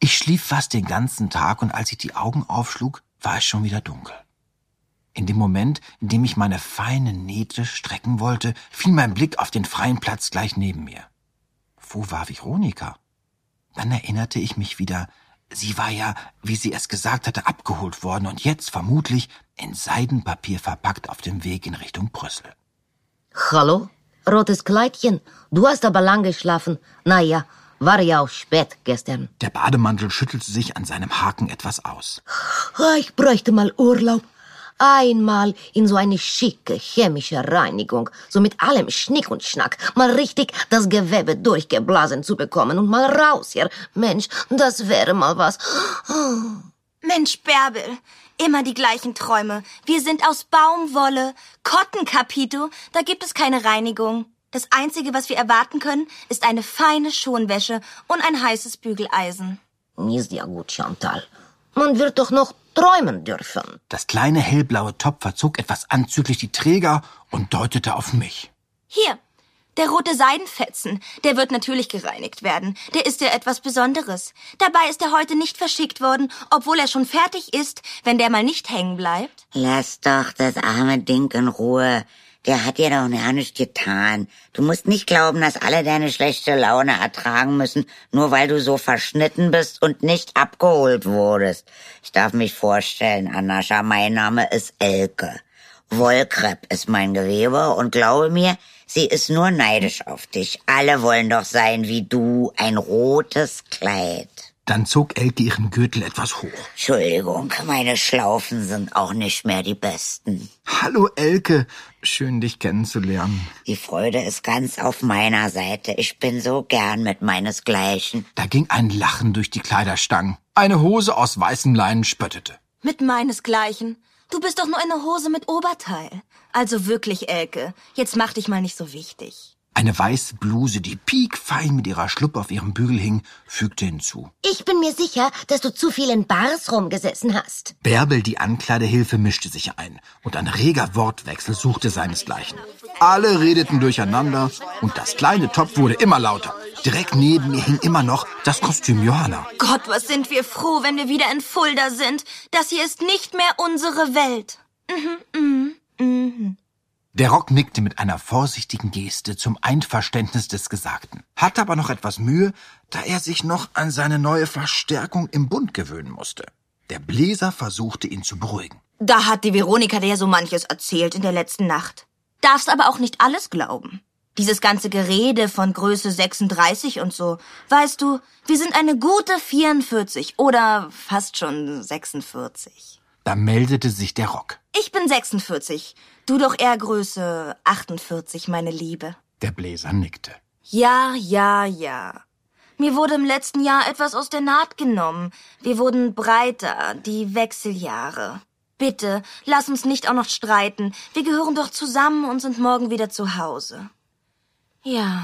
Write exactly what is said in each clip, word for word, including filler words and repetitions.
Ich schlief fast den ganzen Tag und als ich die Augen aufschlug, war es schon wieder dunkel. In dem Moment, in dem ich meine feinen Nähte strecken wollte, fiel mein Blick auf den freien Platz gleich neben mir. Wo war Veronika? Dann erinnerte ich mich wieder, sie war ja, wie sie es gesagt hatte, abgeholt worden und jetzt vermutlich in Seidenpapier verpackt auf dem Weg in Richtung Brüssel. Hallo? Rotes Kleidchen, du hast aber lang geschlafen. Naja, war ja auch spät gestern. Der Bademantel schüttelte sich an seinem Haken etwas aus. Ich bräuchte mal Urlaub. Einmal in so eine schicke chemische Reinigung, so mit allem Schnick und Schnack, mal richtig das Gewebe durchgeblasen zu bekommen und mal raus hier. Mensch, das wäre mal was. Mensch, Bärbel, immer die gleichen Träume. Wir sind aus Baumwolle. Cotton, Capito, da gibt es keine Reinigung. Das Einzige, was wir erwarten können, ist eine feine Schonwäsche und ein heißes Bügeleisen. Ist ja gut, Chantal. Man wird doch noch träumen dürfen. Das kleine hellblaue Top verzog etwas anzüglich die Träger und deutete auf mich. Hier, der rote Seidenfetzen, der wird natürlich gereinigt werden. Der ist ja etwas Besonderes. Dabei ist er heute nicht verschickt worden, obwohl er schon fertig ist, wenn der mal nicht hängen bleibt. Lass doch das arme Ding in Ruhe. Der hat dir doch gar nichts getan. Du musst nicht glauben, dass alle deine schlechte Laune ertragen müssen, nur weil du so verschnitten bist und nicht abgeholt wurdest. Ich darf mich vorstellen, Anascha, mein Name ist Elke. Wollkrepp ist mein Gewebe und glaube mir, sie ist nur neidisch auf dich. Alle wollen doch sein wie du, ein rotes Kleid. Dann zog Elke ihren Gürtel etwas hoch. Entschuldigung, meine Schlaufen sind auch nicht mehr die besten. Hallo Elke, schön dich kennenzulernen. Die Freude ist ganz auf meiner Seite. Ich bin so gern mit meinesgleichen. Da ging ein Lachen durch die Kleiderstangen. Eine Hose aus weißem Leinen spöttete. Mit meinesgleichen? Du bist doch nur eine Hose mit Oberteil. Also wirklich, Elke, jetzt mach dich mal nicht so wichtig. Eine weiße Bluse, die piekfein mit ihrer Schluppe auf ihrem Bügel hing, fügte hinzu. Ich bin mir sicher, dass du zu viel in Bars rumgesessen hast. Bärbel, die Ankleidehilfe, mischte sich ein und ein reger Wortwechsel suchte seinesgleichen. Alle redeten durcheinander und das kleine Top wurde immer lauter. Direkt neben mir hing immer noch das Kostüm Johanna. Gott, was sind wir froh, wenn wir wieder in Fulda sind. Das hier ist nicht mehr unsere Welt. Mhm, mhm, mhm. Der Rock nickte mit einer vorsichtigen Geste zum Einverständnis des Gesagten, hatte aber noch etwas Mühe, da er sich noch an seine neue Verstärkung im Bund gewöhnen musste. Der Bläser versuchte, ihn zu beruhigen. Da hat die Veronika dir so manches erzählt in der letzten Nacht. Darfst aber auch nicht alles glauben. Dieses ganze Gerede von Größe sechsunddreißig und so. Weißt du, wir sind eine gute vierundvierzig oder fast schon sechsundvierzig. Da meldete sich der Rock. Ich bin sechsundvierzig. Du doch eher Größe achtundvierzig, meine Liebe. Der Bläser nickte. Ja, ja, ja. Mir wurde im letzten Jahr etwas aus der Naht genommen. Wir wurden breiter, die Wechseljahre. Bitte, lass uns nicht auch noch streiten. Wir gehören doch zusammen und sind morgen wieder zu Hause. Ja.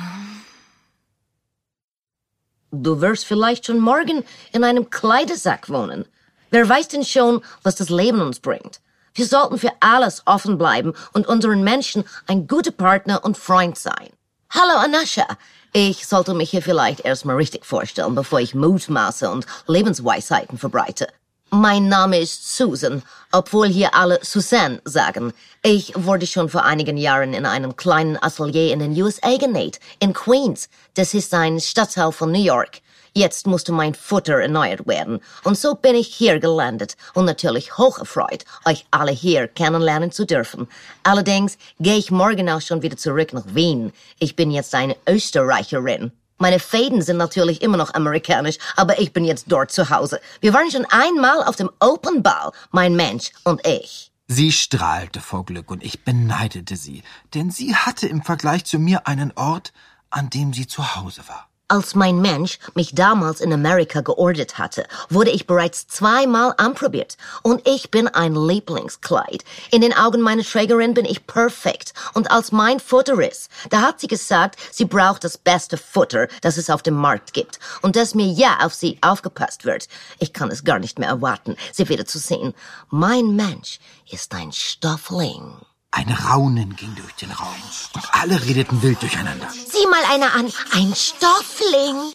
Du wirst vielleicht schon morgen in einem Kleidersack wohnen. Wer weiß denn schon, was das Leben uns bringt? Wir sollten für alles offen bleiben und unseren Menschen ein guter Partner und Freund sein. Hallo, Anascha. Ich sollte mich hier vielleicht erstmal richtig vorstellen, bevor ich Mutmaße und Lebensweisheiten verbreite. Mein Name ist Susan, obwohl hier alle Suzanne sagen. Ich wurde schon vor einigen Jahren in einem kleinen Atelier in den U S A genäht, in Queens. Das ist ein Stadtteil von New York. Jetzt musste mein Futter erneuert werden. Und so bin ich hier gelandet und natürlich hocherfreut, euch alle hier kennenlernen zu dürfen. Allerdings gehe ich morgen auch schon wieder zurück nach Wien. Ich bin jetzt eine Österreicherin. Meine Fäden sind natürlich immer noch amerikanisch, aber ich bin jetzt dort zu Hause. Wir waren schon einmal auf dem Open Ball, mein Mensch und ich. Sie strahlte vor Glück und ich beneidete sie, denn sie hatte im Vergleich zu mir einen Ort, an dem sie zu Hause war. Als mein Mensch mich damals in Amerika geordert hatte, wurde ich bereits zweimal anprobiert. Und ich bin ein Lieblingskleid. In den Augen meiner Trägerin bin ich perfekt. Und als mein Futter ist, da hat sie gesagt, sie braucht das beste Futter, das es auf dem Markt gibt. Und dass mir ja auf sie aufgepasst wird. Ich kann es gar nicht mehr erwarten, sie wieder zu sehen. Mein Mensch ist ein Stoffling. Ein Raunen ging durch den Raum und alle redeten wild durcheinander. Sieh mal einer an, ein Stoffling.